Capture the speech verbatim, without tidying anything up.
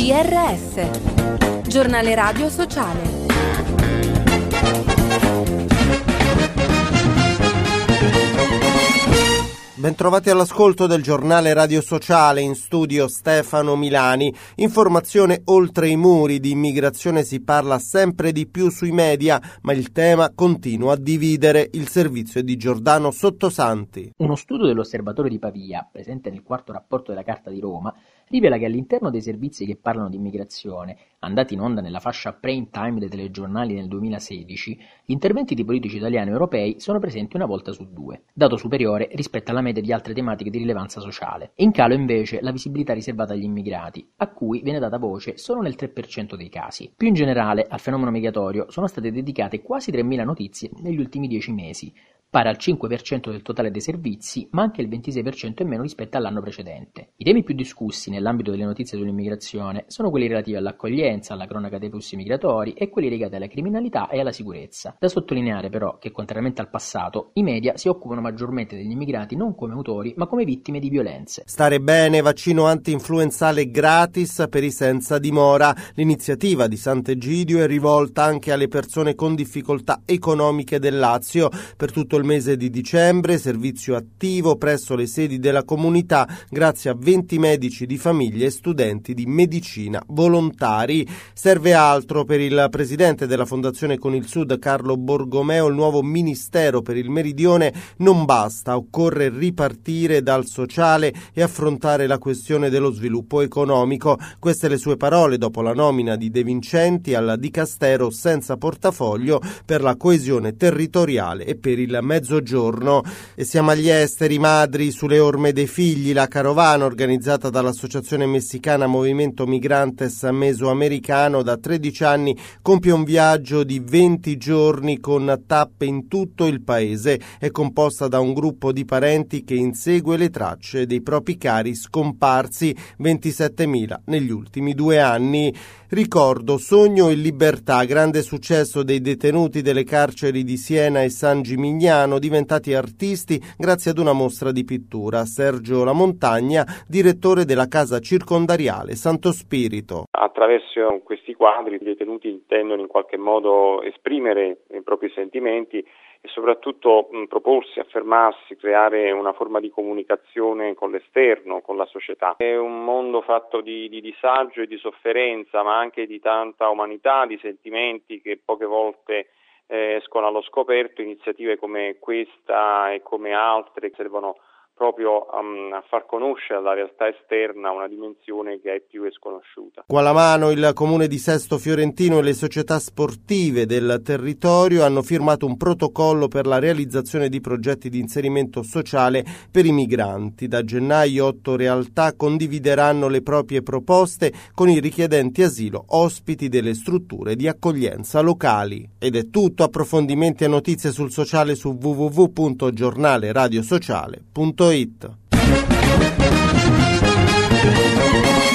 G R S, Giornale Radio Sociale. Bentrovati all'ascolto del Giornale Radio Sociale, in studio Stefano Milani. Informazione oltre i muri, di immigrazione si parla sempre di più sui media, ma il tema continua a dividere. Il servizio è di Giordano Sottosanti. Uno studio dell'Osservatorio di Pavia, presente nel quarto rapporto della Carta di Roma, rivela che all'interno dei servizi che parlano di immigrazione, andati in onda nella fascia prime time dei telegiornali nel duemilasedici, gli interventi di politici italiani e europei sono presenti una volta su due, dato superiore rispetto alla media di altre tematiche di rilevanza sociale. In calo invece la visibilità riservata agli immigrati, a cui viene data voce solo nel tre per cento dei casi. Più in generale, al fenomeno migratorio sono state dedicate quasi tremila notizie negli ultimi dieci mesi, pari al cinque per cento del totale dei servizi, ma anche il ventisei per cento in meno rispetto all'anno precedente. I temi più discussi nell'ambito delle notizie sull'immigrazione sono quelli relativi all'accoglienza, alla cronaca dei flussi migratori e quelli legati alla criminalità e alla sicurezza. Da sottolineare però che, contrariamente al passato, i media si occupano maggiormente degli immigrati non come autori, ma come vittime di violenze. Stare bene, vaccino anti-influenzale gratis per i senza dimora. L'iniziativa di Sant'Egidio è rivolta anche alle persone con difficoltà economiche del Lazio. Per tutto il mese di dicembre, servizio attivo presso le sedi della comunità grazie a venti medici di famiglia e studenti di medicina volontari. Serve altro per il presidente della Fondazione Con il Sud, Carlo Borgomeo. Il nuovo Ministero per il Meridione non basta, occorre ripartire dal sociale e affrontare la questione dello sviluppo economico. Queste le sue parole dopo la nomina di De Vincenti al Dicastero senza portafoglio per la coesione territoriale e per il mezzogiorno. E siamo agli esteri. Madri sulle orme dei figli. La carovana organizzata dall'associazione messicana Movimento Migrantes Mesoamericano da tredici anni compie un viaggio di venti giorni con tappe in tutto il paese. È composta da un gruppo di parenti che insegue le tracce dei propri cari scomparsi, ventisettemila negli ultimi due anni. Ricordo, sogno e libertà, grande successo dei detenuti delle carceri di Siena e San Gimignano, diventati artisti grazie ad una mostra di pittura. Sergio Lamontagna, direttore della casa circondariale Santo Spirito. Attraverso questi quadri i detenuti intendono in qualche modo esprimere i propri sentimenti e soprattutto mh, proporsi, affermarsi, creare una forma di comunicazione con l'esterno, con la società. È un mondo fatto di, di disagio e di sofferenza, ma anche di tanta umanità, di sentimenti che poche volte eh, escono allo scoperto. Iniziative come questa e come altre servono proprio um, a far conoscere alla realtà esterna una dimensione che è più sconosciuta. Qua la mano il comune di Sesto Fiorentino e le società sportive del territorio hanno firmato un protocollo per la realizzazione di progetti di inserimento sociale per i migranti. Da gennaio otto realtà condivideranno le proprie proposte con i richiedenti asilo ospiti delle strutture di accoglienza locali. Ed è tutto. Approfondimenti e notizie sul sociale su w w w punto giornale radio sociale punto it.